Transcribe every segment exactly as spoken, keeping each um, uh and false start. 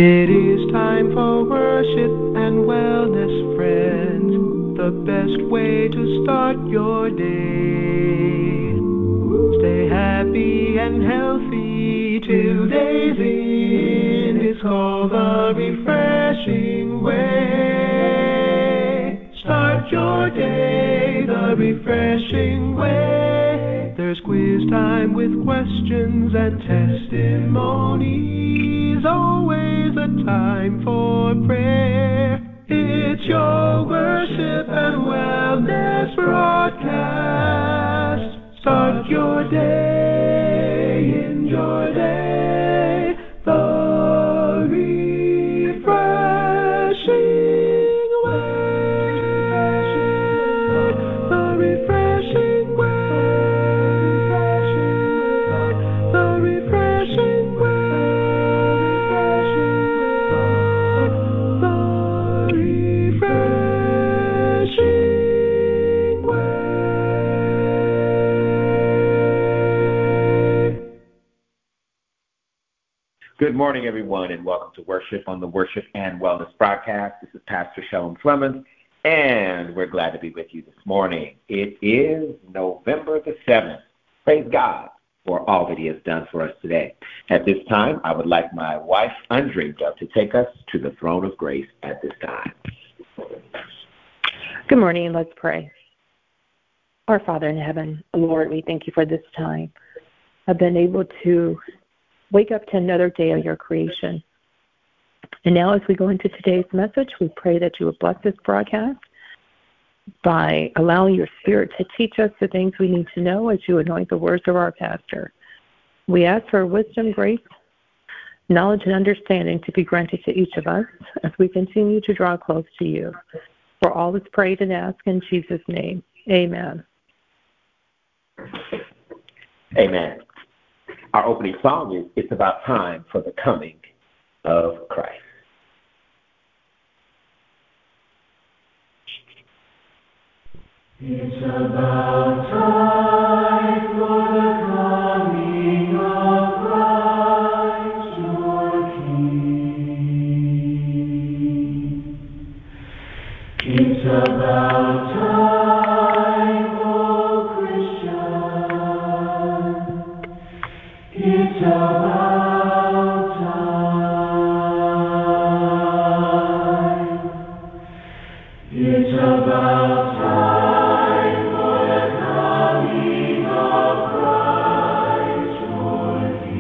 It is time for worship and wellness, friends. The best way to start your day. Stay happy and healthy till day's end. It's called the refreshing way. Start your day the refreshing way. There's quiz time with questions and testimonies. Always a time for prayer. It's your worship and wellness broadcast. Start your day in your day the refreshing way. The refreshing way. The refreshing way. The refreshing way. Good morning, everyone, and welcome to Worship on the Worship and Wellness broadcast. This is Pastor Shalom Clemens, and we're glad to be with you this morning. It is November the seventh. Praise God for all that He has done for us today. At this time, I would like my wife, Andrea, to take us to the throne of grace at this time. Good morning. Let's pray. Our Father in heaven, Lord, we thank you for this time. I've been able to wake up to another day of your creation. And now as we go into today's message, we pray that you would bless this broadcast by allowing your Spirit to teach us the things we need to know as you anoint the words of our pastor. We ask for wisdom, grace, knowledge, and understanding to be granted to each of us as we continue to draw close to you. For all is prayed and asked in Jesus' name. Amen. Amen. Our opening song is It's About Time for the Coming of Christ. It's about time for the coming of Christ, your King. It's about time, oh Christian. It's about time. It's about time for the coming of Christ, your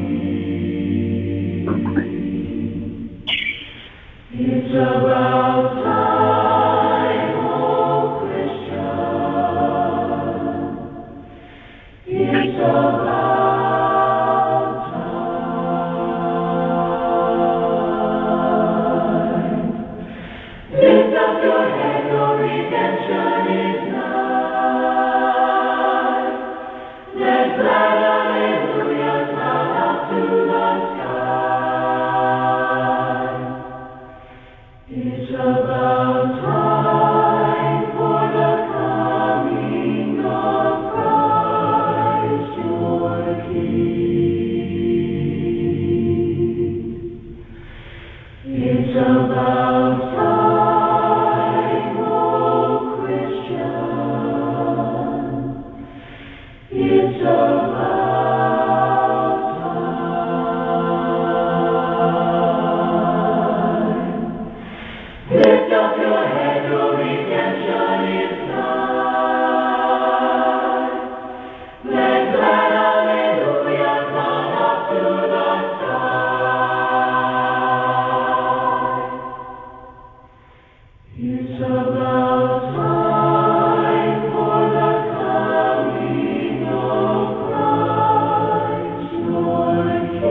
King. It's about time, oh Christian. It's about time. Lift up your head, your redemption is nigh. Let glad hallelujahs sound up to the sky. It's about time for the coming of Christ, your King. It's about time, oh Christian. It's about time. Lift up your head, your redemption is nigh. Let glad hallelujahs sound up to the sky. It's about time for the coming of Christ, your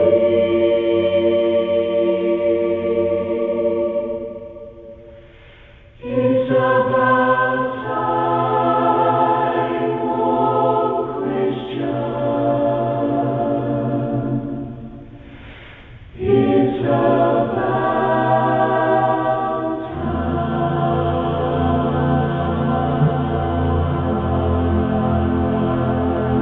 King. It's about time, oh Christian. It's about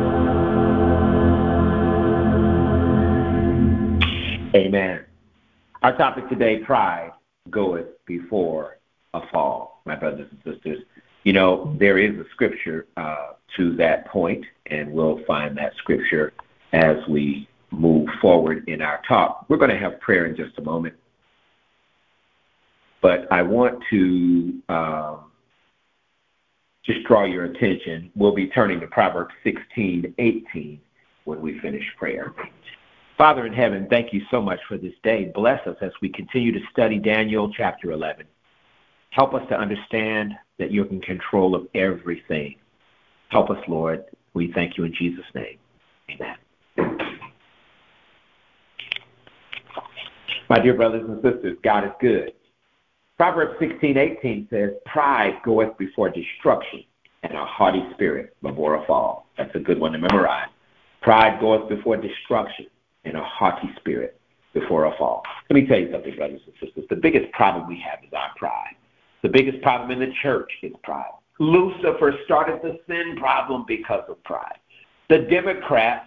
Amen. Our topic today, pride goeth before a fall, my brothers and sisters. You know, there is a scripture uh, to that point, and we'll find that scripture as we move forward in our talk. We're going to have prayer in just a moment, but I want to um, just draw your attention. We'll be turning to Proverbs sixteen eighteen when we finish prayer. Father in heaven, thank you so much for this day. Bless us as we continue to study Daniel chapter eleven. Help us to understand that you're in control of everything. Help us, Lord. We thank you in Jesus' name. Amen. My dear brothers and sisters, God is good. Proverbs sixteen eighteen says, pride goeth before destruction, and a haughty spirit before a fall. That's a good one to memorize. Pride goeth before destruction, and a haughty spirit before a fall. Let me tell you something, brothers and sisters. The biggest problem we have is our pride. The biggest problem in the church is pride. Lucifer started the sin problem because of pride. The Democrats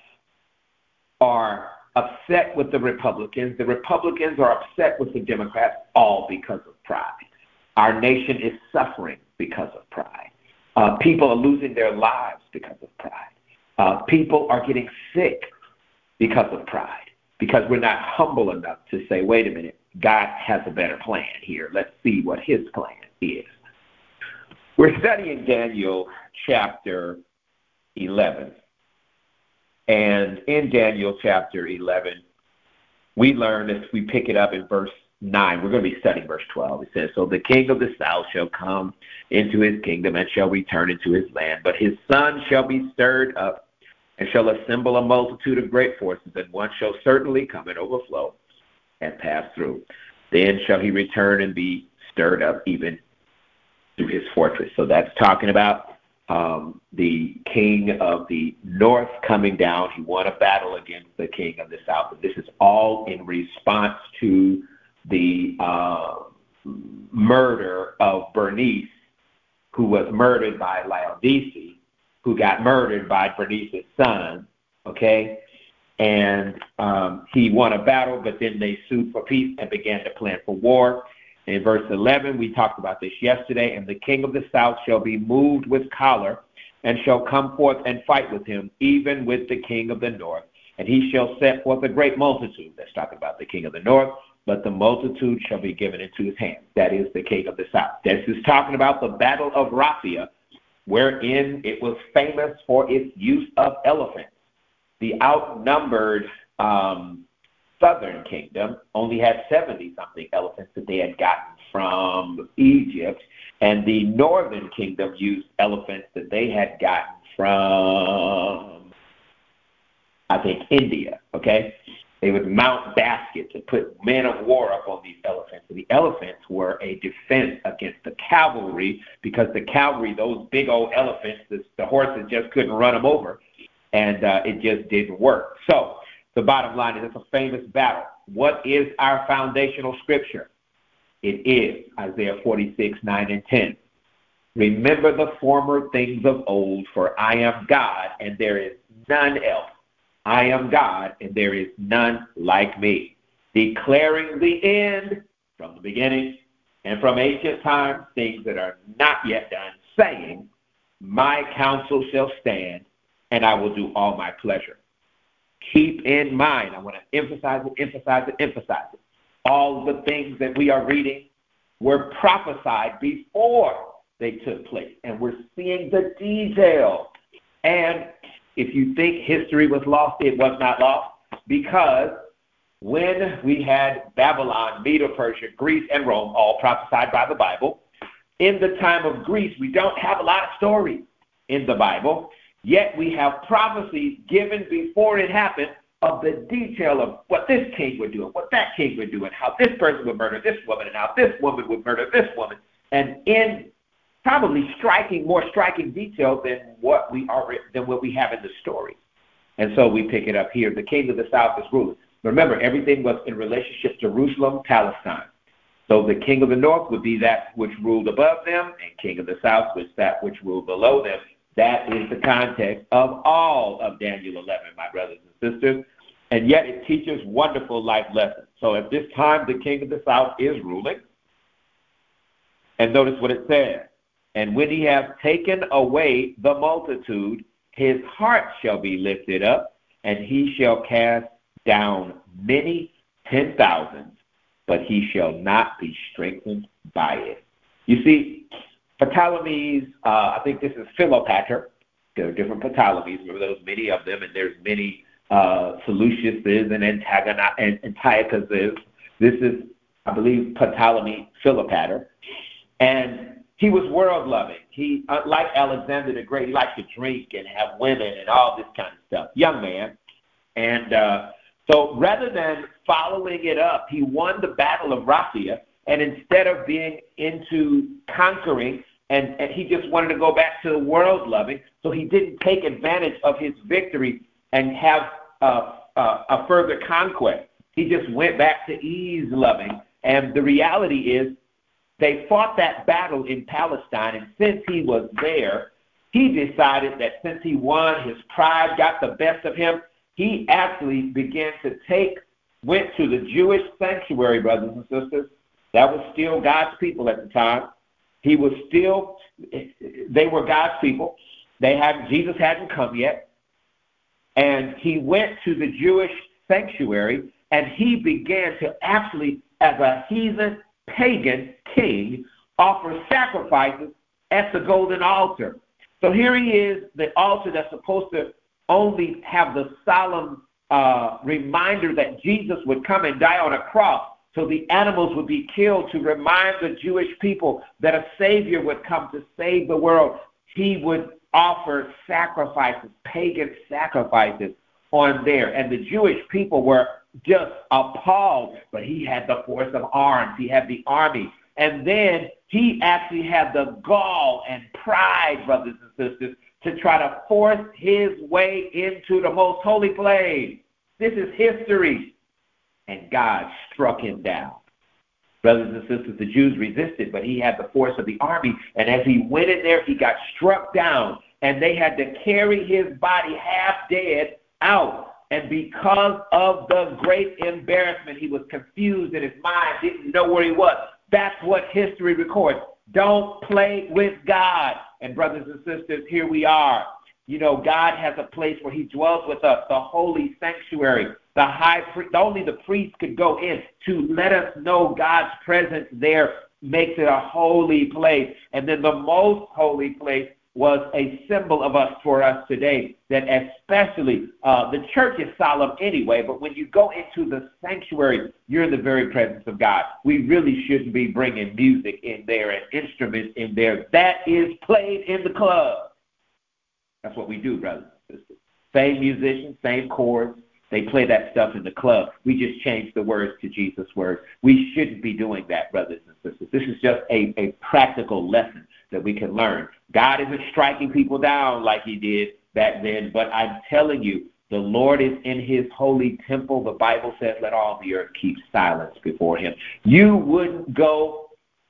are upset with the Republicans. The Republicans are upset with the Democrats, all because of pride. Our nation is suffering because of pride. Uh, people are losing their lives because of pride. Uh, people are getting sick because of pride, because we're not humble enough to say, wait a minute, God has a better plan here. Let's see what his plan is. We're studying Daniel chapter eleven. And in Daniel chapter eleven, we learn as we pick it up in verse nine, we're going to be studying verse twelve. It says, so the king of the south shall come into his kingdom and shall return into his land, but his son shall be stirred up and shall assemble a multitude of great forces, and one shall certainly come and overflow and pass through. Then shall he return and be stirred up even to his fortress. So that's talking about um, the king of the north coming down. He won a battle against the king of the south. And this is all in response to the uh, murder of Bernice, who was murdered by Laodice, who got murdered by Bernice's son, okay? And um, he won a battle, but then they sued for peace and began to plan for war. In verse eleven, we talked about this yesterday, and the king of the south shall be moved with choler, and shall come forth and fight with him, even with the king of the north. And he shall set forth a great multitude. That's talking about the king of the north, but the multitude shall be given into his hand. That is the king of the south. This is talking about the battle of Raphia, wherein it was famous for its use of elephants. The outnumbered um, southern kingdom only had seventy-something elephants that they had gotten from Egypt, and the northern kingdom used elephants that they had gotten from, I think, India, okay? They would mount baskets and put men of war up on these elephants. And the elephants were a defense against the cavalry, because the cavalry, those big old elephants, the, the horses just couldn't run them over, and uh, it just didn't work. So the bottom line is it's a famous battle. What is our foundational scripture? It is Isaiah forty-six, nine and ten. Remember the former things of old, for I am God, and there is none else. I am God, and there is none like me, declaring the end from the beginning and from ancient times, things that are not yet done, saying, my counsel shall stand, and I will do all my pleasure. Keep in mind, I want to emphasize it, emphasize it, emphasize it. All the things that we are reading were prophesied before they took place, and we're seeing the detail. And if you think history was lost, it was not lost, because when we had Babylon, Medo-Persia, Greece, and Rome, all prophesied by the Bible, in the time of Greece, we don't have a lot of stories in the Bible, yet we have prophecies given before it happened of the detail of what this king would do and what that king would do and how this person would murder this woman and how this woman would murder this woman, and in probably striking, more striking detail than what we are than what we have in the story. And so we pick it up here. The king of the south is ruling. Remember, everything was in relationship to Jerusalem, Palestine. So the king of the north would be that which ruled above them, and king of the south was that which ruled below them. That is the context of all of Daniel eleven, my brothers and sisters. and yet it teaches wonderful life lessons. So at this time, the king of the south is ruling. And notice what it says. And when he has taken away the multitude, his heart shall be lifted up, and he shall cast down many ten thousands, but he shall not be strengthened by it. You see, Ptolemies, uh, I think this is Philopator. There are different Ptolemies. Remember, there's many of them, and there's many uh, Seleuciuses and Antiochuses. This is, I believe, Ptolemy Philopator. And he was world-loving. He, uh, like Alexander the Great, he liked to drink and have women and all this kind of stuff. Young man. And uh, so rather than following it up, he won the Battle of Raphia, and instead of being into conquering, and, and he just wanted to go back to the world-loving, so he didn't take advantage of his victory and have uh, uh, a further conquest. He just went back to ease-loving. And the reality is, they fought that battle in Palestine, and since he was there, he decided that since he won, his pride got the best of him, he actually began to take, went to the Jewish sanctuary, brothers and sisters. That was still God's people at the time. He was still, they were God's people. They had, Jesus hadn't come yet. And he went to the Jewish sanctuary, and he began to actually, as a heathen, pagan king, offers sacrifices at the golden altar. So here he is, the altar that's supposed to only have the solemn uh, reminder that Jesus would come and die on a cross, so the animals would be killed to remind the Jewish people that a Savior would come to save the world. He would offer sacrifices, pagan sacrifices on there. And the Jewish people were just appalled, but he had the force of arms. He had the army. And then he actually had the gall and pride, brothers and sisters, to try to force his way into the most holy place. This is history. And God struck him down. Brothers and sisters, the Jews resisted, but he had the force of the army. And as he went in there, he got struck down. And they had to carry his body half dead out. And because of the great embarrassment, he was confused in his mind, didn't know where he was. That's what history records. Don't play with God. And brothers and sisters, here we are. You know, God has a place where he dwells with us, the holy sanctuary. The high priest, only the priest could go in to let us know God's presence there makes it a holy place. And then the most holy place was a symbol of us for us today, that especially uh, the church is solemn anyway, but when you go into the sanctuary, you're in the very presence of God. We really shouldn't be bringing music in there and instruments in there. That is played in the club. That's what we do, brothers and sisters. Same musicians, same chords. They play that stuff in the club. We just changed the words to Jesus' words. We shouldn't be doing that, brothers and sisters. This is just a, a practical lesson that we can learn. God isn't striking people down like he did back then, but I'm telling you, the Lord is in his holy temple. The Bible says, let all the earth keep silence before him. You wouldn't go,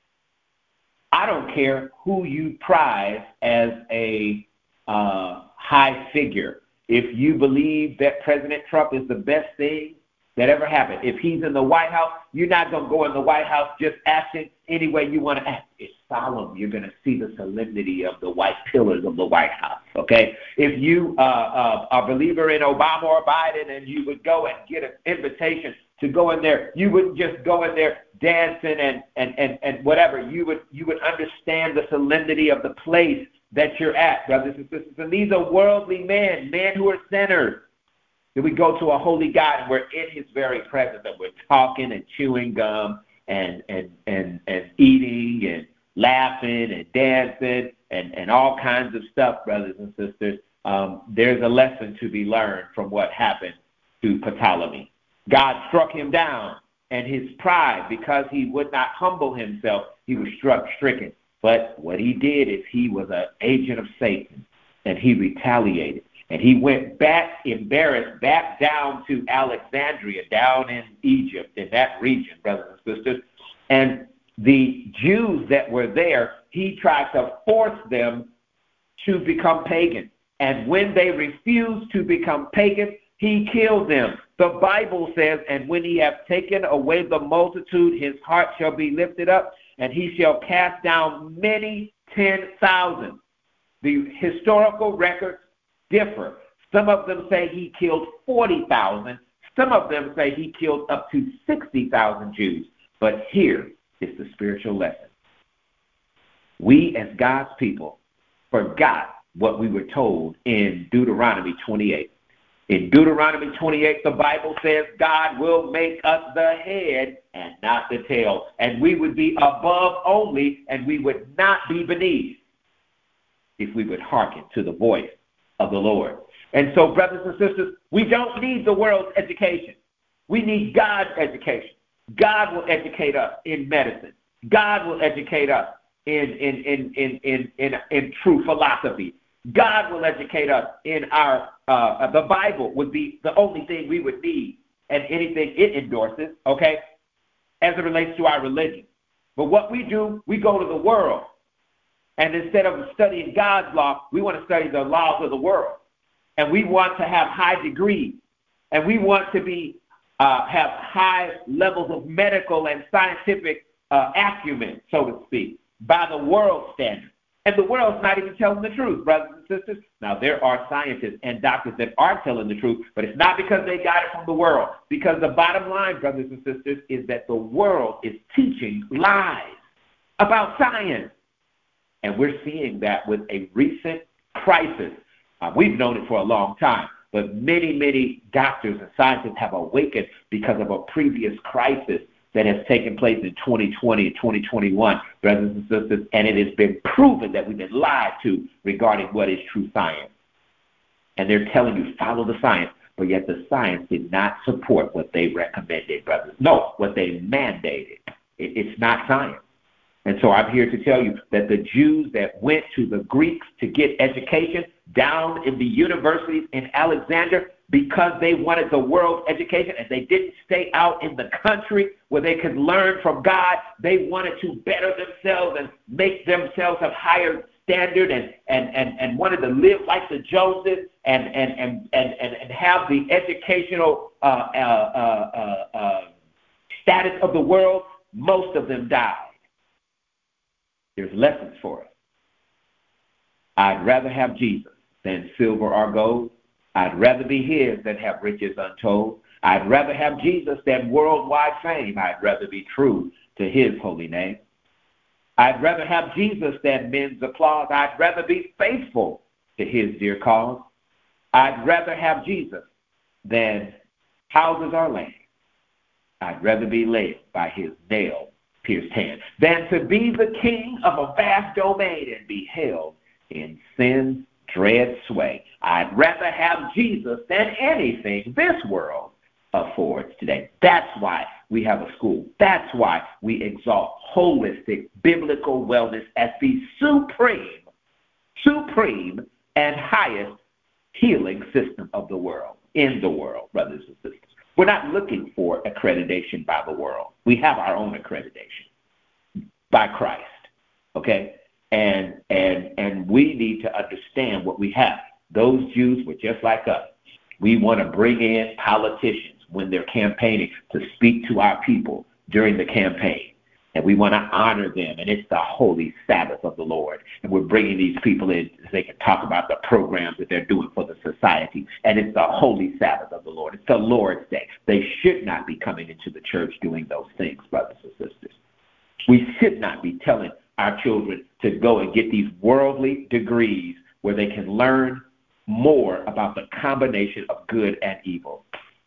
I don't care who you prize as a uh, high figure. If you believe that President Trump is the best thing that ever happened, if he's in the White House, you're not going to go in the White House just acting any way you want to act. It's solemn. You're going to see the solemnity of the white pillars of the White House, okay? If you uh, uh, are a believer in Obama or Biden and you would go and get an invitation to go in there, you wouldn't just go in there dancing and, and, and, and whatever. You would, you would understand the solemnity of the place that you're at, brothers and sisters. And these are worldly men, men who are sinners. That we go to a holy God and we're in his very presence and we're talking and chewing gum and and and, and eating and laughing and dancing and, and all kinds of stuff, brothers and sisters. Um, there's a lesson to be learned from what happened to Ptolemy. God struck him down, and his pride, because he would not humble himself, he was struck stricken. But what he did is he was an agent of Satan, and he retaliated. And he went back, embarrassed, back down to Alexandria, down in Egypt, in that region, brothers and sisters. And the Jews that were there, he tried to force them to become pagan. And when they refused to become pagan, he killed them. The Bible says, and when he hath taken away the multitude, his heart shall be lifted up, and he shall cast down many ten thousand. The historical records differ. Some of them say he killed forty thousand. Some of them say he killed up to sixty thousand Jews. But here is the spiritual lesson. We as God's people forgot what we were told in Deuteronomy twenty-eight. In Deuteronomy twenty-eight, the Bible says God will make us the head and not the tail. And we would be above only, and we would not be beneath if we would hearken to the voice of the Lord. And so, brothers and sisters, we don't need the world's education. We need God's education. God will educate us in medicine. God will educate us in, in, in, in, in, in, in true philosophy. God will educate us in our, uh, the Bible would be the only thing we would need, and anything it endorses, okay, as it relates to our religion. But what we do, we go to the world, and instead of studying God's law, we want to study the laws of the world. And we want to have high degrees, and we want to be uh, have high levels of medical and scientific uh, acumen, so to speak, by the world standard. And the world's not even telling the truth, brothers and sisters. Now, there are scientists and doctors that are telling the truth, but it's not because they got it from the world. Because the bottom line, brothers and sisters, is that the world is teaching lies about science. And we're seeing that with a recent crisis. Uh, we've known it for a long time, but many, many doctors and scientists have awakened because of a previous crisis that has taken place in twenty twenty and twenty twenty-one, brothers and sisters, and it has been proven that we've been lied to regarding what is true science. And they're telling you, follow the science, but yet the science did not support what they recommended, brothers. No, what they mandated. It, it's not science. And so I'm here to tell you that the Jews that went to the Greeks to get education down in the universities in Alexander, because they wanted the world education and they didn't stay out in the country where they could learn from God, they wanted to better themselves and make themselves of higher standard and, and, and, and wanted to live like the Joneses and, and, and, and, and, and have the educational uh, uh, uh, uh, status of the world. Most of them died. There's lessons for us. I'd rather have Jesus than silver or gold. I'd rather be his than have riches untold. I'd rather have Jesus than worldwide fame. I'd rather be true to his holy name. I'd rather have Jesus than men's applause. I'd rather be faithful to his dear cause. I'd rather have Jesus than houses or land. I'd rather be led by his nail-pierced hand than to be the king of a vast domain and be held in sin's dread sway. I'd rather have Jesus than anything this world affords today. That's why we have a school. That's why we exalt holistic biblical wellness as the supreme, supreme and highest healing system of the world, in the world, brothers and sisters. We're not looking for accreditation by the world. We have our own accreditation by Christ, okay? And and and we need to understand what we have. Those Jews were just like us. We want to bring in politicians when they're campaigning to speak to our people during the campaign. And we want to honor them. And it's the holy Sabbath of the Lord. And we're bringing these people in so they can talk about the programs that they're doing for the society. And it's the holy Sabbath of the Lord. It's the Lord's Day. They should not be coming into the church doing those things, brothers and sisters. We should not be telling our children to go and get these worldly degrees where they can learn more about the combination of good and evil.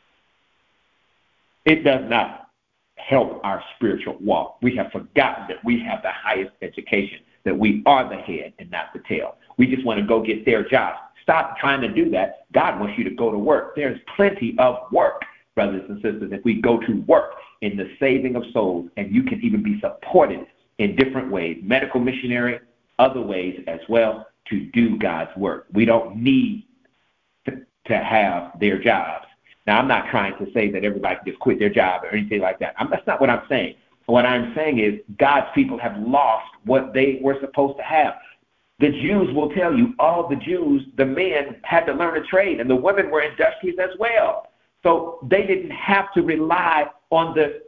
It does not help our spiritual walk. We have forgotten that we have the highest education, that we are the head and not the tail. We just want to go get their jobs. Stop trying to do that. God wants you to go to work. There's plenty of work, brothers and sisters, if we go to work in the saving of souls, and you can even be supported in different ways, medical missionary, other ways as well, to do God's work. We don't need to, to have their jobs. Now, I'm not trying to say that everybody can just quit their job or anything like that. I'm, that's not what I'm saying. What I'm saying is God's people have lost what they were supposed to have. the Jews will tell you, all the Jews, the men had to learn a trade, and the women were industrious as well. So they didn't have to rely on the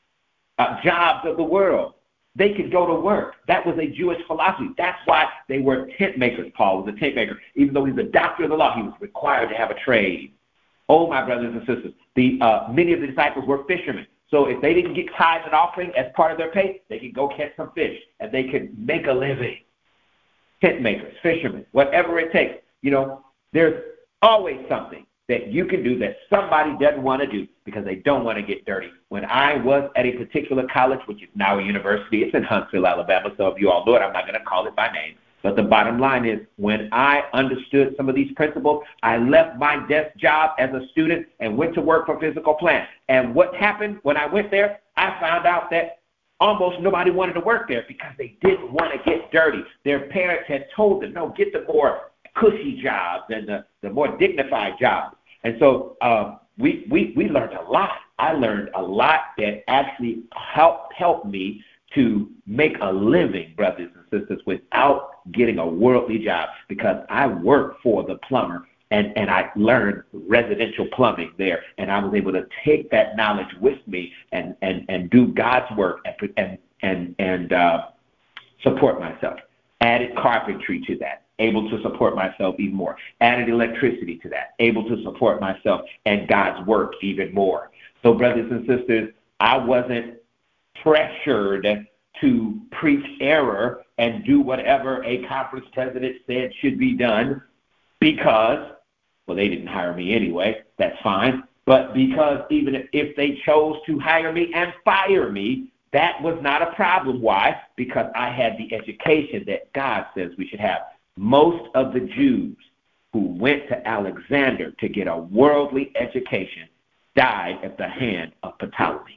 uh, jobs of the world. They could go to work. That was a Jewish philosophy. That's why they were tent makers. Paul was a tent maker. Even though he's a doctor of the law, he was required to have a trade. Oh, my brothers and sisters, the uh, many of the disciples were fishermen. So if they didn't get tithes and offering as part of their pay, they could go catch some fish, and they could make a living. Tent makers, fishermen, whatever it takes. You know, there's always something that you can do that somebody doesn't want to do because they don't want to get dirty. When I was at a particular college, which is now a university, it's in Huntsville, Alabama, so if you all know it, I'm not going to call it by name. But the bottom line is, when I understood some of these principles, I left my desk job as a student and went to work for Physical Plant. And what happened when I went there, I found out that almost nobody wanted to work there because they didn't want to get dirty. Their parents had told them, no, get the more cushy jobs and the, the more dignified jobs. And so um, we, we, we learned a lot. I learned a lot that actually helped, helped me to make a living, brothers and sisters, without getting a worldly job, because I worked for the plumber, and, and I learned residential plumbing there, and I was able to take that knowledge with me and, and, and do God's work and and and, and uh, support myself. Added carpentry to that, able to support myself even more. Added electricity to that, able to support myself and God's work even more. So, brothers and sisters, I wasn't pressured to preach error and do whatever a conference president said should be done because, well, they didn't hire me anyway. That's fine. But because even if they chose to hire me and fire me, that was not a problem. Why? Because I had the education that God says we should have. Most of the Jews who went to Alexander to get a worldly education died at the hand of Ptolemy.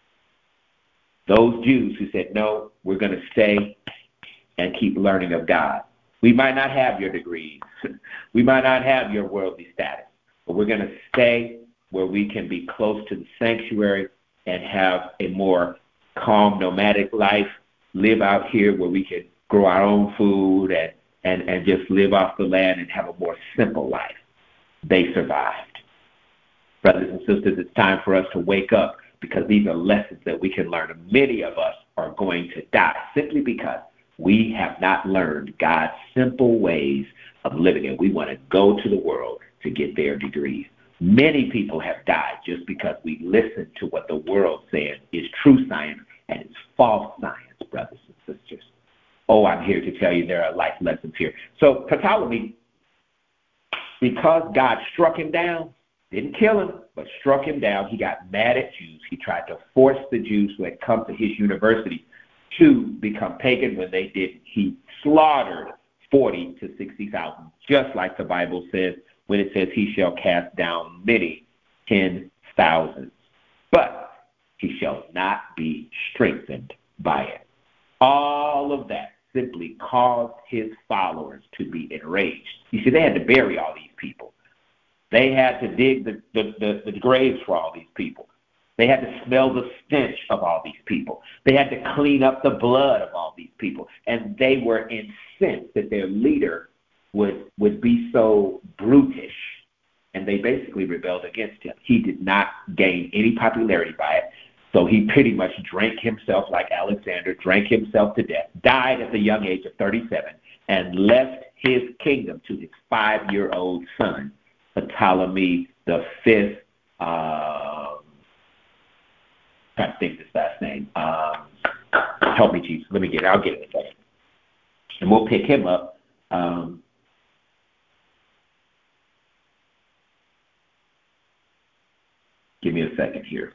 Those Jews who said, no, we're going to stay and keep learning of God. We might not have your degrees. We might not have your worldly status, but we're going to stay where we can be close to the sanctuary and have a more calm, nomadic life, live out here where we can grow our own food and, and, and just live off the land and have a more simple life. They survived. Brothers and sisters, it's time for us to wake up, because these are lessons that we can learn. Many of us are going to die simply because we have not learned God's simple ways of living, and we want to go to the world to get their degrees. Many people have died just because we listened to what the world says is true science, and it's false science, brothers and sisters. Oh, I'm here to tell you there are life lessons here. So Ptolemy, because God struck him down, didn't kill him, but struck him down. He got mad at Jews. He tried to force the Jews who had come to his university to become pagan when they didn't. He slaughtered forty to sixty thousand, just like the Bible says when it says he shall cast down many, ten thousands. But he shall not be strengthened by it. All of that simply caused his followers to be enraged. You see, they had to bury all these people. They had to dig the, the, the, the graves for all these people. They had to smell the stench of all these people. They had to clean up the blood of all these people. And they were incensed that their leader would, would be so brutish. And they basically rebelled against him. He did not gain any popularity by it. So he pretty much drank himself like Alexander, drank himself to death, died at the young age of thirty-seven, and left his kingdom to his five-year-old son, Ptolemy the fifth, um, trying to think this last name. Um, help me, Jesus. Let me get it. I'll get it in a second. And we'll pick him up. Um, give me a second here.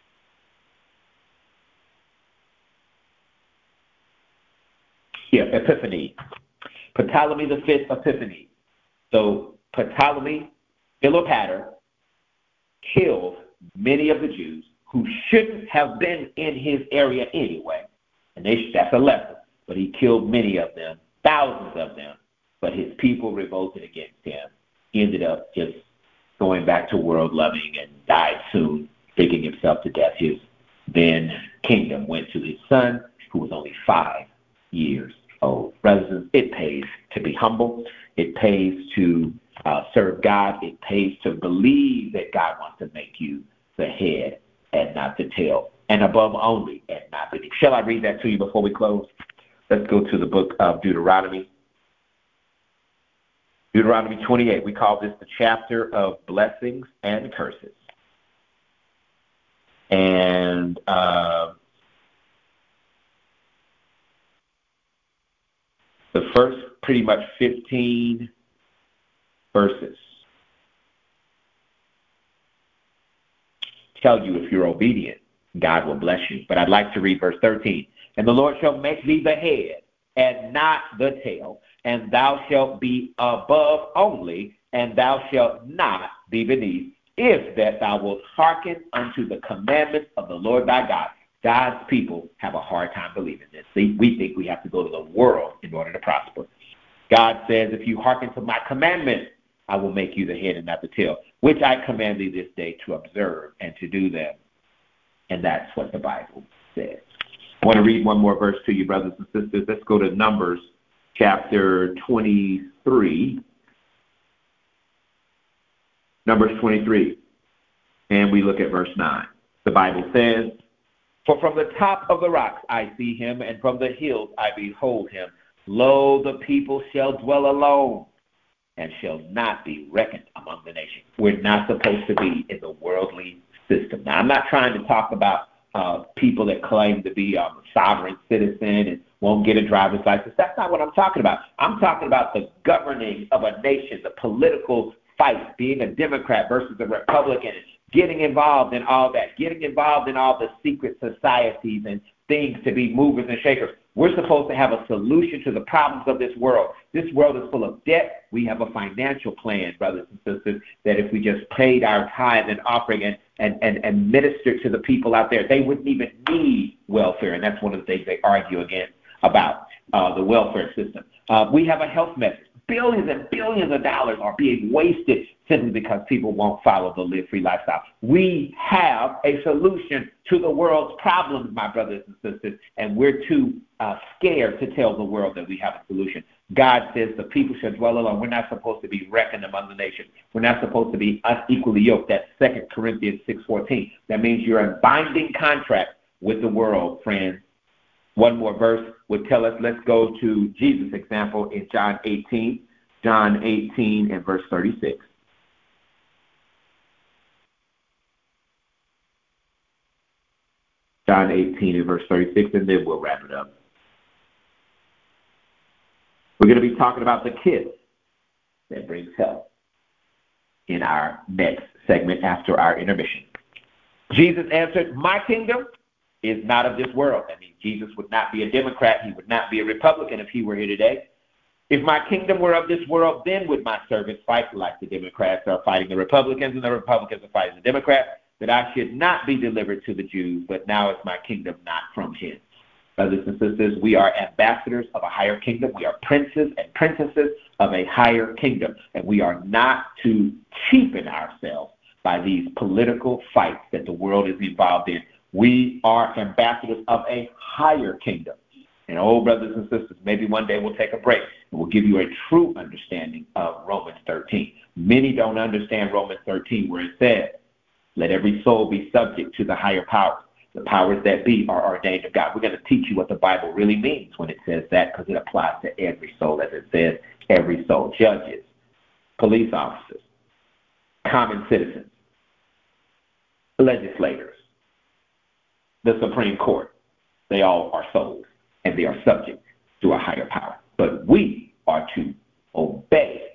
Yeah, Epiphany. Ptolemy the fifth, Epiphany. So Ptolemy Philopator killed many of the Jews who shouldn't have been in his area anyway. And they, that's a lesson. But he killed many of them, thousands of them. But his people revolted against him. He ended up just going back to world loving and died soon, taking himself to death. His then kingdom went to his son, who was only five years Oh, brothers, it pays to be humble. It pays to uh, serve God. It pays to believe that God wants to make you the head and not the tail, and above only and not beneath. Shall I read that to you before we close? Let's go to the book of Deuteronomy. Deuteronomy twenty-eight. We call this the chapter of blessings and curses. And uh, the first pretty much fifteen verses tell you if you're obedient, God will bless you. But I'd like to read verse thirteen. And the Lord shall make thee the head and not the tail, and thou shalt be above only, and thou shalt not be beneath, if that thou wilt hearken unto the commandments of the Lord thy God. God's people have a hard time believing this. See, we think we have to go to the world in order to prosper. God says, if you hearken to my commandments, I will make you the head and not the tail, which I command thee this day to observe and to do them. And that's what the Bible says. I want to read one more verse to you, brothers and sisters. Let's go to Numbers chapter twenty-three. Numbers twenty-three. And we look at verse nine. The Bible says, for from the top of the rocks I see him, and from the hills I behold him. Lo, the people shall dwell alone, and shall not be reckoned among the nations. We're not supposed to be in the worldly system. Now, I'm not trying to talk about uh, people that claim to be um, a sovereign citizen and won't get a driver's license. That's not what I'm talking about. I'm talking about the governing of a nation, the political fight, being a Democrat versus a Republican, getting involved in all that, getting involved in all the secret societies and things to be movers and shakers. We're supposed to have a solution to the problems of this world. This world is full of debt. We have a financial plan, brothers and sisters, that if we just paid our tithe and offering and, and, and, and ministered to the people out there, they wouldn't even need welfare. And that's one of the things they argue against about uh, the welfare system. Uh, we have a health message. Billions and billions of dollars are being wasted simply because people won't follow the live free lifestyle. We have a solution to the world's problems, my brothers and sisters, and we're too uh, scared to tell the world that we have a solution. God says the people shall dwell alone. We're not supposed to be reckoned among the nations. We're not supposed to be unequally yoked. That's Second Corinthians six fourteen. That means you're in binding contract with the world, friends. One more verse would tell us, let's go to Jesus' example in John eighteen. John eighteen and verse thirty-six. John eighteen and verse thirty-six, and then we'll wrap it up. We're going to be talking about the kiss that brings health in our next segment after our intermission. Jesus answered, my kingdom is not of this world. That means Jesus would not be a Democrat. He would not be a Republican if he were here today. If my kingdom were of this world, then would my servants fight like the Democrats are fighting the Republicans and the Republicans are fighting the Democrats, that I should not be delivered to the Jews, but now is my kingdom not from him. Brothers and sisters, we are ambassadors of a higher kingdom. We are princes and princesses of a higher kingdom, and we are not to cheapen ourselves by these political fights that the world is involved in. We are ambassadors of a higher kingdom. And oh, brothers and sisters, maybe one day we'll take a break and we'll give you a true understanding of Romans thirteen. Many don't understand Romans thirteen, where it says, let every soul be subject to the higher powers. The powers that be are ordained of God. We're going to teach you what the Bible really means when it says that, because it applies to every soul, as it says, every soul. Judges, police officers, common citizens, legislators, the Supreme Court, they all are souls, and they are subject to a higher power. But we are to obey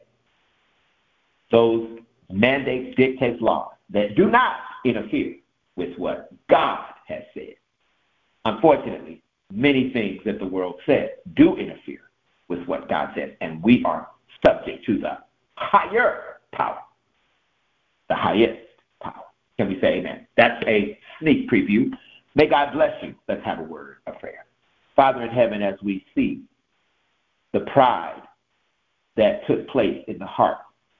those mandates, dictates, laws that do not interfere with what God has said. Unfortunately, many things that the world says do interfere with what God says, and we are subject to the higher power, the highest power. Can we say amen? That's a sneak preview. May God bless you. Let's have a word of prayer. Father in heaven, as we see the pride that took place in the heart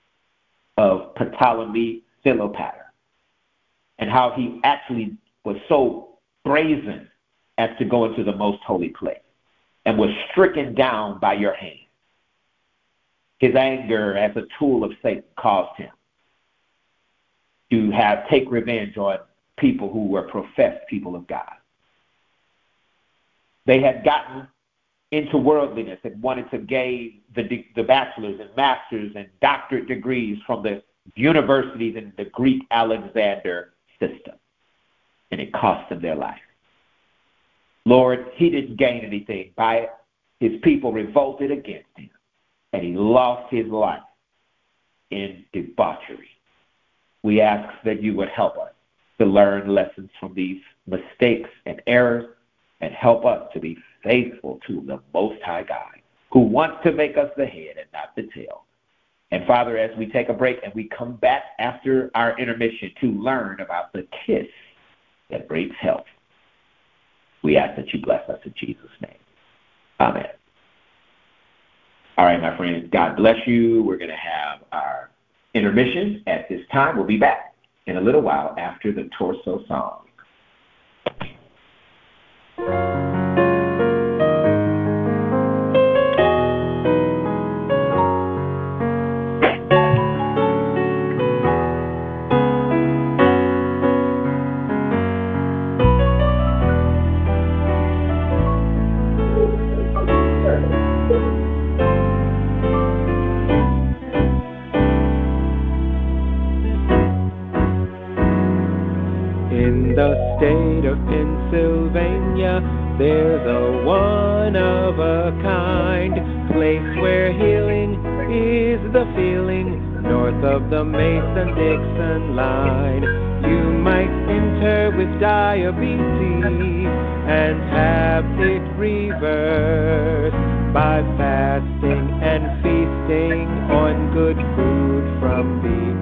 of Ptolemy Philopator, and how he actually was so brazen as to go into the most holy place. and was stricken down by your hand. His anger as a tool of Satan caused him to have take revenge on people who were professed people of God. They had gotten into worldliness and wanted to gain the, the bachelor's and master's and doctorate degrees from the universities in the Greek Alexander system. And it cost them their life. Lord, he didn't gain anything by it. His people revolted against him, and he lost his life in debauchery. We ask that you would help us to learn lessons from these mistakes and errors, and help us to be faithful to the Most High God, who wants to make us the head and not the tail. And Father, as we take a break and we come back after our intermission to learn about the kiss that brings health, we ask that you bless us in Jesus' name. Amen. All right, my friends, God bless you. We're going to have our intermission at this time. We'll be back in a little while after the torso song. In the state of Pennsylvania, there's a one-of-a-kind place where healing is the feeling, north of the Mason-Dixon line. You might enter with diabetes and have it reversed by fasting and feasting on good food from the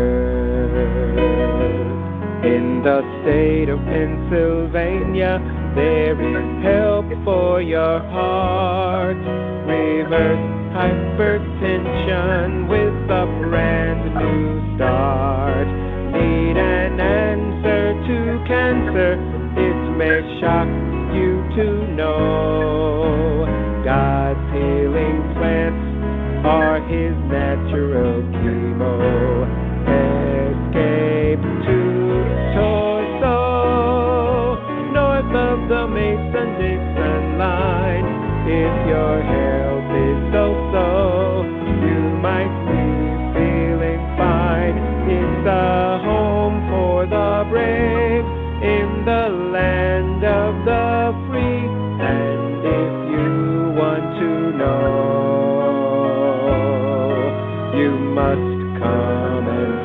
earth. In the state of Pennsylvania, there is help for your heart. Reverse hypertension with a brand new start. Need an answer to cancer? It may shock you to know God's healing plants are his natural chemo. Escape to torso, north of the Mason-Dixon line. If your health is so-so, you might be feeling fine. It's a home for the brave in the land of the free. And if you want to know, you must come and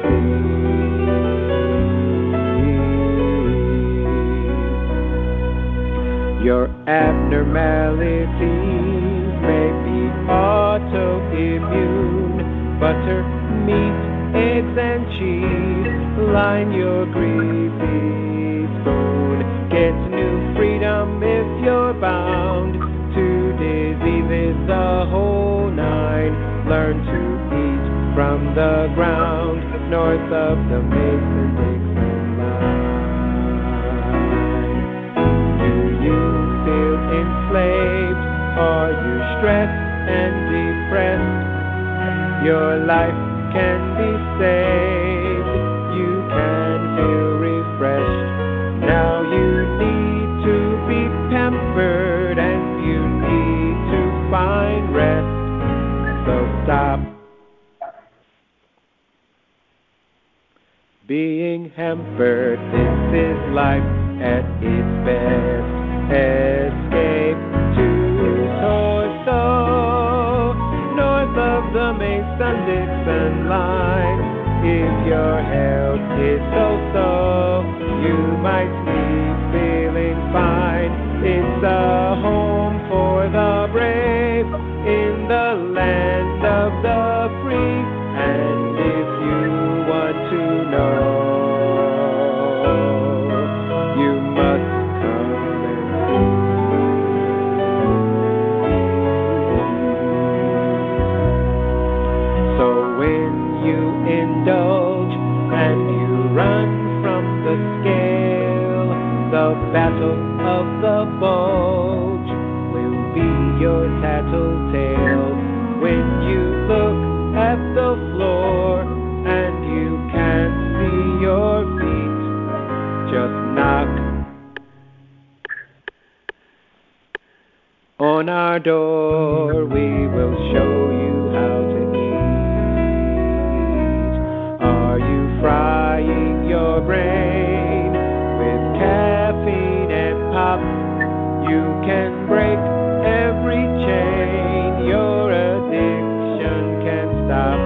see. Your abnormalities may be autoimmune. Butter, meat, eggs, and cheese line your greasy spoon. Get new freedom if you're bound to diseases, the whole nine. Learn to eat from the ground, north of the Mason-Dixon line. Do you feel enslaved? Are you stressed and depressed? Your life can be saved. You can feel refreshed. Now you need to be pampered and you need to find rest. So stop being hampered. This is life at its best. Escape to torso, north of the Mason-Dixon line. If your health is so-so, you might be feeling fine. It's a home for the brave in the land of the free. And if you want to know, you must come and see. So when you indulge and you run from the scale, the battle of the bulge will be your tattletale. When you look at the floor and you can't see your feet, just knock on our door. We will show you how to eat. Are you frying your brain with caffeine and pop? You can break every chain. Your addiction can stop.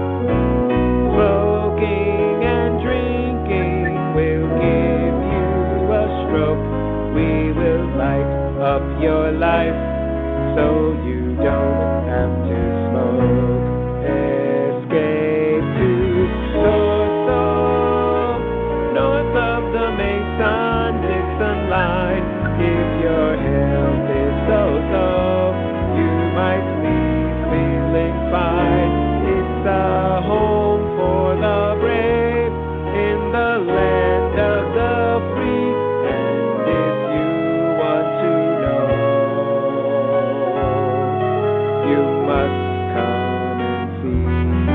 Smoking and drinking will give you a stroke. We will light up your life so you don't have to smoke. Escape to Torso, north of the Mason-Dixon line. If your health is so-so, you might leave feeling fine. It's a home for the brave in the land of the free. And if you want to know, you must come and see.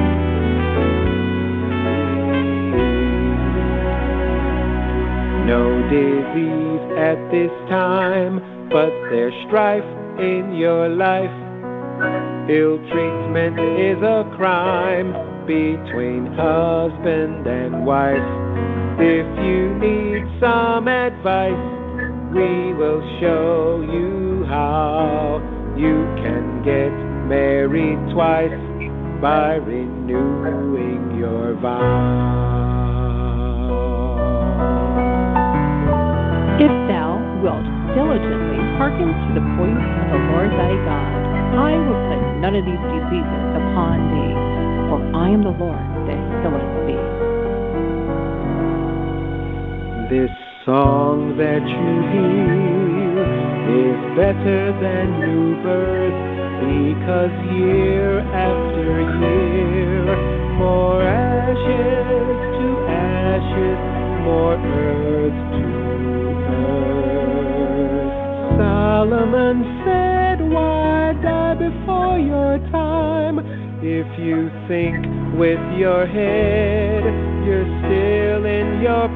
No disease at this time, but there's strife in your life. Ill treatment is a crime between husband and wife. If you need some advice, we will show you how. You can get married twice by renewing your vow. If thou wilt diligently hearken to the voice of the Lord thy God, I will put none of these diseases upon thee, for I am the Lord that healeth thee. This song that you hear is better than new birth, because year after year, more ashes to ashes, more earth to earth. Solomon said, why die before your time? If you think with your head, you're still in your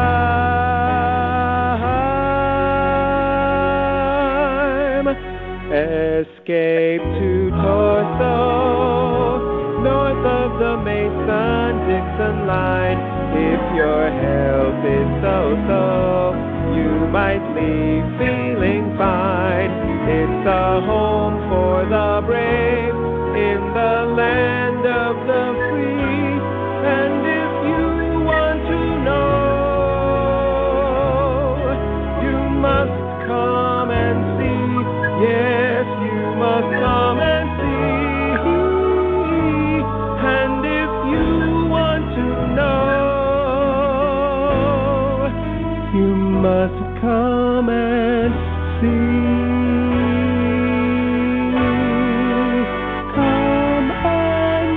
prime. Escape to Torso, north of the Mason-Dixon line. If your health is so-so, you might leave feeling fine. It's a home for the brave in the land of the free. And if you want to know, you must come and see. Yes, you must come and see. And if you want to know, you must come and see. Come and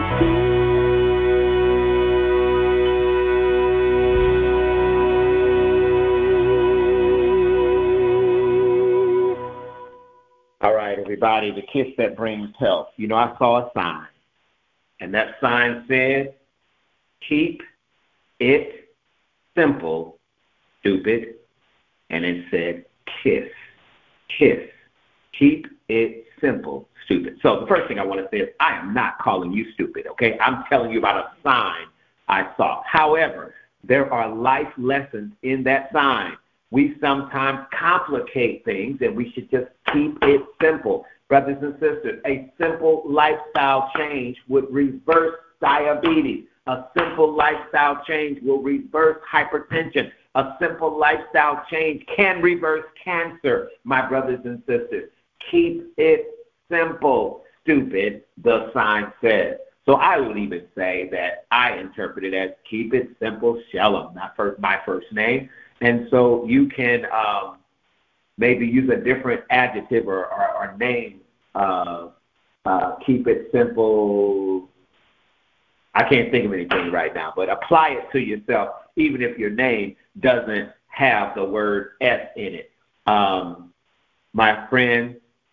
All right, everybody, the kiss that brings health. You know, I saw a sign, and that sign said, keep it simple, stupid. And it said, kiss, kiss, keep it simple, stupid. So the first thing I want to say is I am not calling you stupid, okay? I'm telling you about a sign I saw. However, there are life lessons in that sign. We sometimes complicate things, and we should just keep it simple. Brothers and sisters, a simple lifestyle change would reverse diabetes. A simple lifestyle change will reverse hypertension. A simple lifestyle change can reverse cancer, my brothers and sisters. Keep it simple, stupid, the sign says. So I would even say that I interpret it as keep it simple, Shalom, my first, my first name. And so you can um, maybe use a different adjective or, or, or name. Uh, uh, keep it simple. I can't think of anything right now, but apply it to yourself, even if your name doesn't have the word S in it. Um, my friend,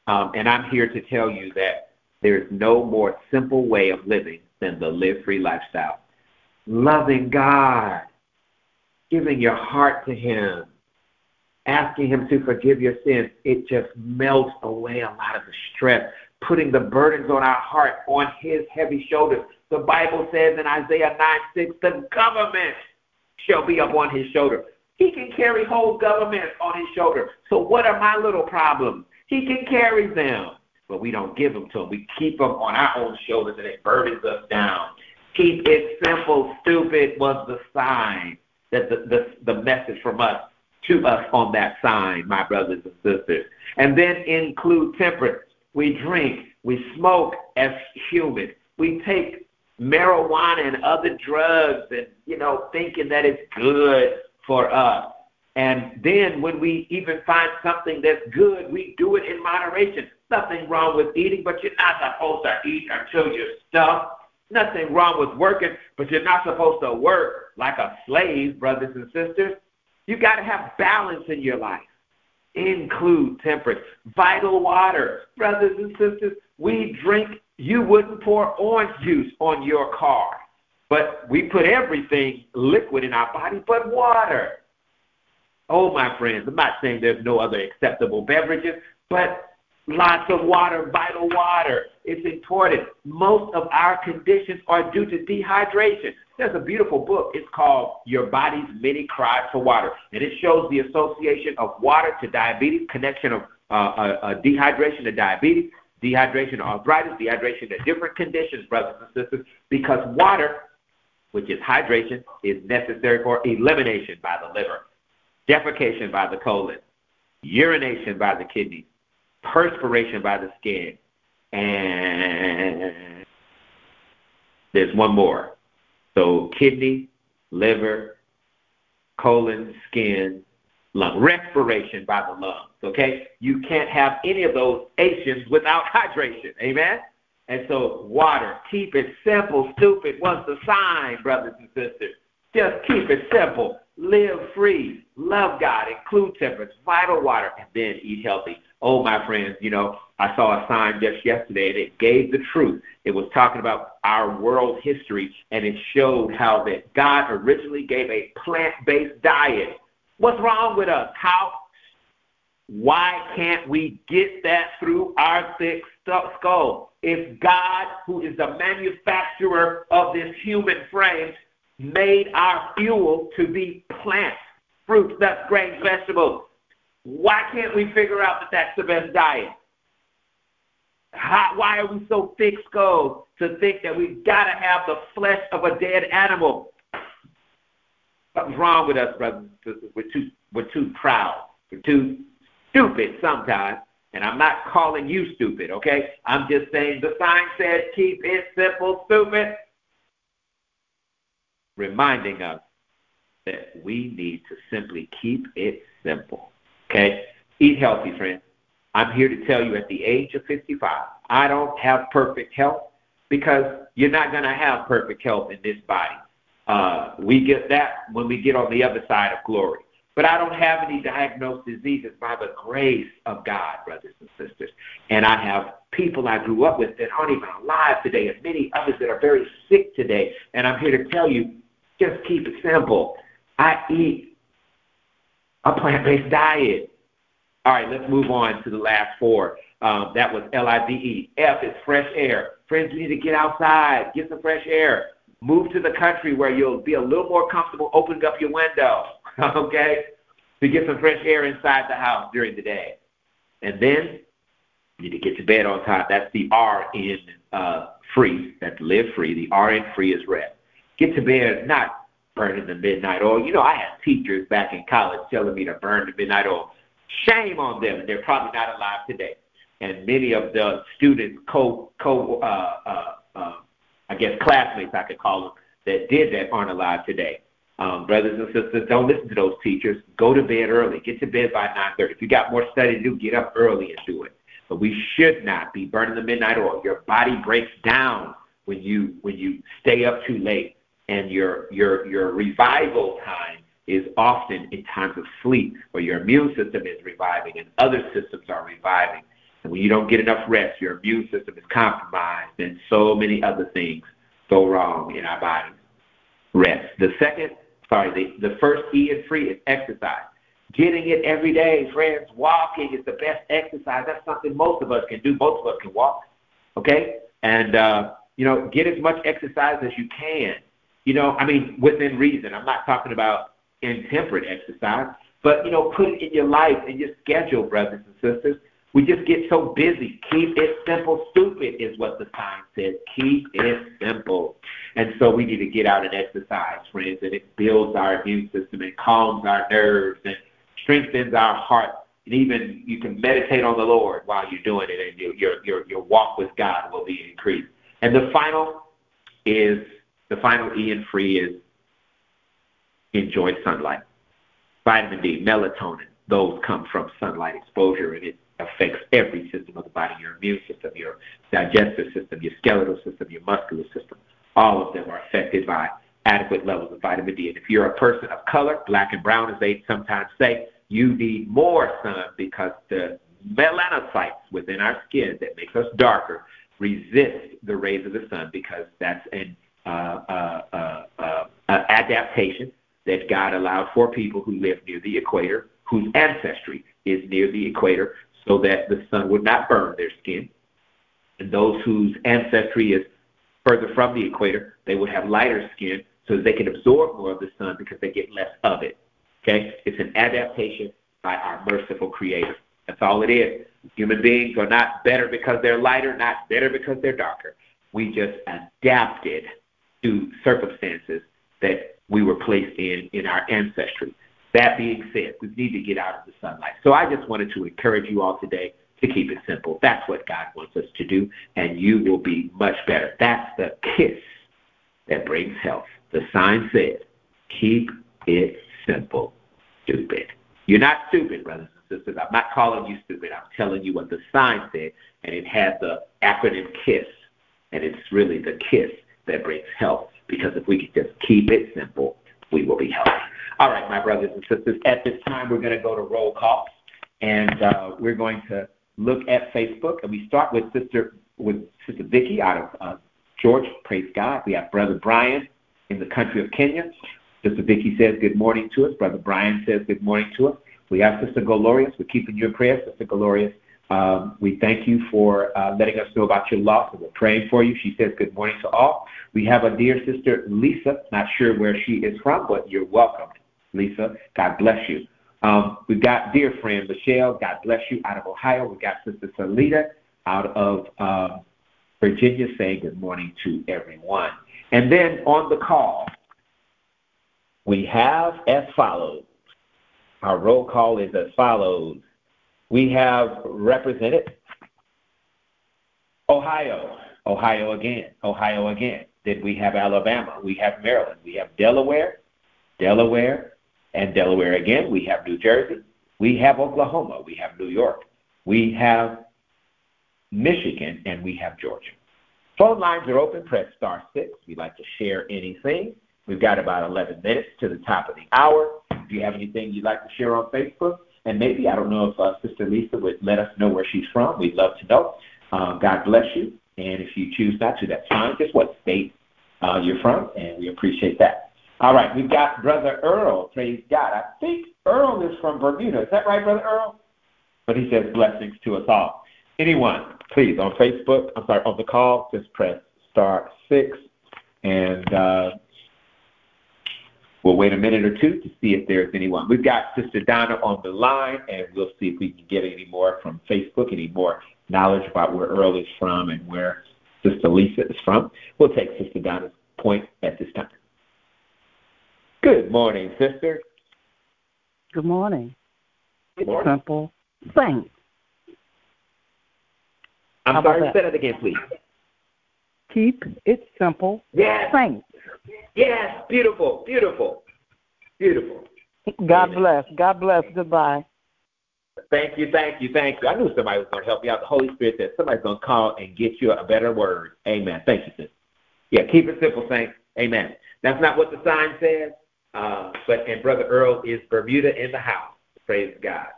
Um, and I'm here to tell you that there's no more simple way of living than the Live Free lifestyle. Loving God, giving your heart to him, asking him to forgive your sins, it just melts away a lot of the stress, putting the burdens on our heart on his heavy shoulders. The Bible says in Isaiah nine six, the government shall be up on his shoulder. He can carry whole governments on his shoulder. So what are my little problems? He can carry them, but we don't give them to him. We keep them on our own shoulders, and it burdens us down. Keep it simple, stupid was the sign, that the, the, the message from us to us on that sign, my brothers and sisters. And then include temperance. We drink, we smoke as human. We take marijuana and other drugs and, you know, thinking that it's good for us. And then when we even find something that's good, we do it in moderation. Nothing wrong with eating, but you're not supposed to eat until you're stuffed. Nothing wrong with working, but you're not supposed to work like a slave, brothers and sisters. You got to have balance in your life. Include temperance. Vital water. Brothers and sisters, we drink, you wouldn't pour orange juice on your car. But we put everything liquid in our body but water. Oh, my friends, I'm not saying there's no other acceptable beverages, but lots of water, vital water. It's important. Most of our conditions are due to dehydration. There's a beautiful book. It's called Your Body's Many Cries for Water, and it shows the association of water to diabetes, connection of uh, uh, uh, dehydration to diabetes, dehydration to arthritis, dehydration to different conditions, brothers and sisters, because water, which is hydration, is necessary for elimination by the liver, defecation by the colon, urination by the kidneys, perspiration by the skin, and there's one more. So kidney, liver, colon, skin, lung, respiration by the lungs, okay? You can't have any of those Asians without hydration, amen? And so water, keep it simple. Stupid was the sign, brothers and sisters. Just keep it simple. Live free. Love God. Include temperance, vital water, and then eat healthy. Oh, my friends, you know, I saw a sign just yesterday, and it gave the truth. It was talking about our world history, and it showed how that God originally gave a plant-based diet. What's wrong with us? How? Why can't we get that through our thick skull? If God, who is the manufacturer of this human frame, made our fuel to be plants, fruits, nuts, grains, vegetables, why can't we figure out that that's the best diet? How, why are we so thick-skulled to think that we've got to have the flesh of a dead animal? Something's wrong with us, brothers and sisters. We're too, we're too proud. We're too stupid sometimes. And I'm not calling you stupid, okay? I'm just saying the sign said keep it simple, stupid. Reminding us that we need to simply keep it simple. Okay? Eat healthy, friends. I'm here to tell you at the age of fifty-five, I don't have perfect health because you're not going to have perfect health in this body. Uh, we get that when we get on the other side of glory. But I don't have any diagnosed diseases by the grace of God, brothers and sisters. And I have people I grew up with that aren't even alive today, and many others that are very sick today. And I'm here to tell you, just keep it simple. I eat a plant-based diet. All right, let's move on to the last four. Um, that was L I V E. F is fresh air. Friends, you need to get outside, get some fresh air. Move to the country where you'll be a little more comfortable opening up your window, okay, to get some fresh air inside the house during the day. And then you need to get to bed on time. That's the R in uh, free. That's live free. The R in free is rest. Get to bed, not burning the midnight oil. You know, I had teachers back in college telling me to burn the midnight oil. Shame on them, and they're probably not alive today. And many of the students, co, co, uh, uh, uh, I guess classmates, I could call them, that did that aren't alive today. Um, brothers and sisters, don't listen to those teachers. Go to bed early. Get to bed by nine thirty. If you got more study to do, get up early and do it. But we should not be burning the midnight oil. Your body breaks down when you when you stay up too late, and your your your revival time is often in times of sleep, where your immune system is reviving and other systems are reviving. And when you don't get enough rest, your immune system is compromised, and so many other things go wrong in our bodies. Rest. The second, sorry, the, the first E in free is exercise. Getting it every day, friends. Walking is the best exercise. That's something most of us can do. Most of us can walk, okay? And, uh, you know, get as much exercise as you can. You know, I mean, within reason. I'm not talking about intemperate exercise, but, you know, put it in your life and your schedule, brothers and sisters. We just get so busy. Keep it simple. Stupid is what the sign says. Keep it simple. And so we need to get out and exercise, friends, and it builds our immune system and calms our nerves and strengthens our heart. And even you can meditate on the Lord while you're doing it, and your your your, your walk with God will be increased. And the final is, the final E in free is enjoy sunlight. Vitamin D, melatonin, those come from sunlight exposure, and it affects every system of the body, your immune system, your digestive system, your skeletal system, your muscular system. All of them are affected by adequate levels of vitamin D. And if you're a person of color, black and brown, as they sometimes say, you need more sun because the melanocytes within our skin that makes us darker resist the rays of the sun, because that's an uh, uh, uh, uh, uh, adaptation that God allowed for people who live near the equator, whose ancestry is near the equator, so that the sun would not burn their skin. And those whose ancestry is further from the equator, they would have lighter skin so that they can absorb more of the sun because they get less of it. Okay? It's an adaptation by our merciful Creator. That's all it is. Human beings are not better because they're lighter, not better because they're darker. We just adapted to circumstances that we were placed in in our ancestry. That being said, we need to get out of the sunlight. So I just wanted to encourage you all today to keep it simple. That's what God wants us to do, and you will be much better. That's the kiss that brings health. The sign says, keep it simple, stupid. You're not stupid, brothers and sisters. I'm not calling you stupid. I'm telling you what the sign said, and it had the acronym KISS, and it's really the kiss that brings health, because if we can just keep it simple, we will be healthy. All right, my brothers and sisters, at this time we're going to go to roll call, and uh, we're going to look at Facebook, and we start with Sister with Sister Vicky out of uh, Georgia. Praise God. We have Brother Brian in the country of Kenya. Sister Vicky says good morning to us. Brother Brian says good morning to us. We have Sister Glorious. We're keeping you in prayer, Sister Glorious. Um, we thank you for uh, letting us know about your loss, and we're praying for you. She says good morning to all. We have a dear Sister Lisa, not sure where she is from, but you're welcome, Lisa. God bless you. Um, we've got dear friend Michelle, God bless you, out of Ohio. We've got Sister Salita out of um, Virginia saying good morning to everyone. And then on the call, we have as follows. Our roll call is as follows. We have represented Ohio, Ohio again, Ohio again. Then we have Alabama, we have Maryland, we have Delaware, Delaware, and Delaware again. We have New Jersey, we have Oklahoma, we have New York, we have Michigan, and we have Georgia. Phone lines are open. Press star six. We'd like to share anything. We've got about eleven minutes to the top of the hour. If you have anything you'd like to share on Facebook, and maybe, I don't know if uh, Sister Lisa would let us know where she's from. We'd love to know. Um, God bless you. And if you choose not to, that's fine. Just what state uh, you're from, and we appreciate that. All right, we've got Brother Earl. Praise God. I think Earl is from Bermuda. Is that right, Brother Earl? But he says blessings to us all. Anyone, please, on Facebook, I'm sorry, on the call, just press star six, and uh, we'll wait a minute or two to see if there's anyone. We've got Sister Donna on the line, and we'll see if we can get any more from Facebook, any more knowledge about where Earl is from and where Sister Lisa is from. We'll take Sister Donna's point at this time. Good morning, sister. Good morning. Good It's morning. simple. Thanks. I'm How sorry, about say that? that again, please. Keep it simple. Yes, Thanks. yes, beautiful, beautiful, beautiful. God Amen. bless. God bless. Goodbye. Thank you, thank you, thank you. I knew somebody was going to help you out. The Holy Spirit said somebody's going to call and get you a better word. Amen. Thank you, sister. Yeah, keep it simple, saints. Amen. That's not what the sign says, uh, but and Brother Earl is Bermuda in the house. Praise God.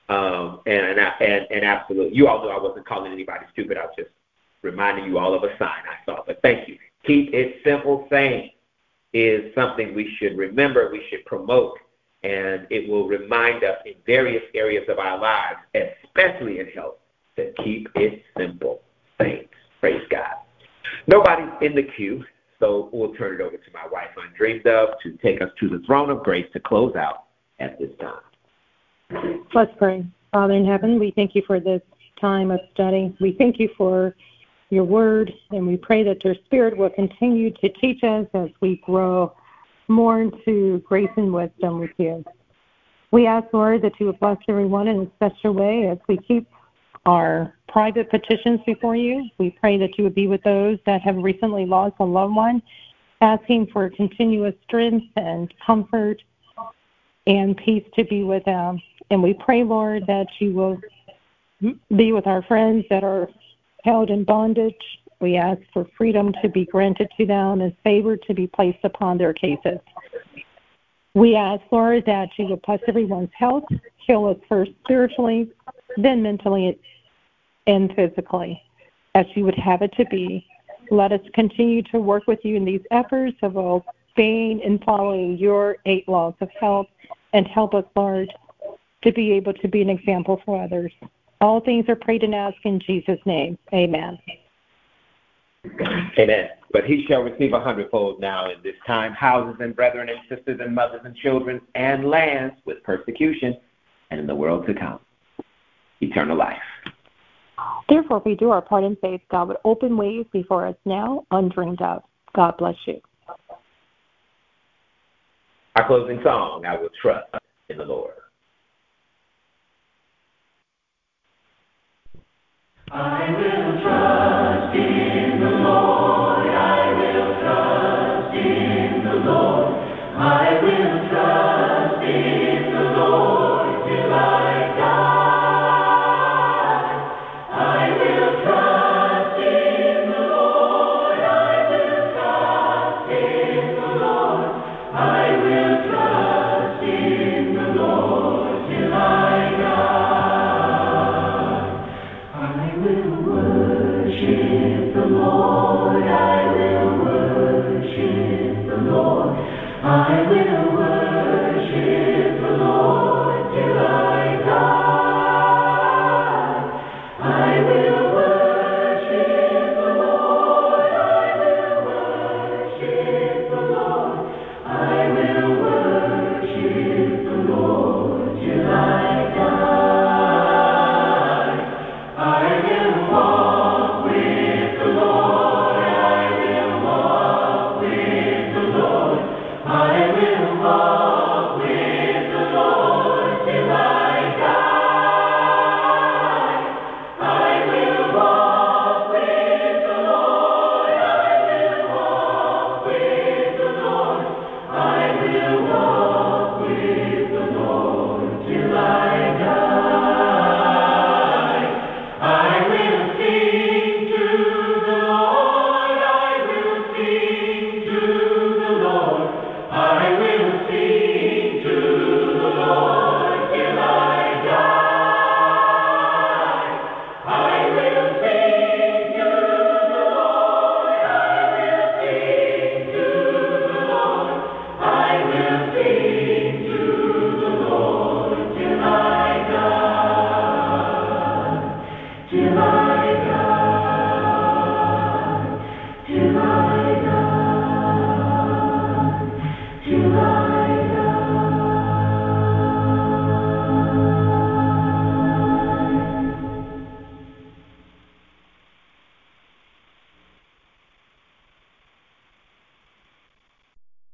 Um, and, and, and, and absolutely, you all know I wasn't calling anybody stupid. I was just reminding you all of a sign I saw. But thank you. Keep it simple, saints, is something we should remember, we should promote, and it will remind us in various areas of our lives, especially in health, to keep it simple, saints. Praise God. Nobody's in the queue, so we'll turn it over to my wife, Undreamed Of, to take us to the throne of grace to close out at this time. Let's pray. Father in heaven, we thank you for this time of study. We thank you for your word, and we pray that your spirit will continue to teach us as we grow more into grace and wisdom with you. We ask, Lord, that you would bless everyone in a special way as we keep our private petitions before you. We pray that you would be with those that have recently lost a loved one, asking for continuous strength and comfort and peace to be with them. And we pray, Lord, that you will be with our friends that are held in bondage. We ask for freedom to be granted to them and favor to be placed upon their cases. We ask, Lord, that you would bless everyone's health, heal us first spiritually, then mentally and physically, as you would have it to be. Let us continue to work with you in these efforts of obeying and following your eight laws of health, and help us, Lord, to be able to be an example for others. All things are prayed and asked in Jesus' name. Amen. Amen. But he shall receive a hundredfold now in this time, houses and brethren and sisters and mothers and children and lands with persecution, and in the world to come, eternal life. Therefore, if we do our part in faith, God would open ways before us now, undreamed of. God bless you. Our closing song, I will trust in the Lord. I will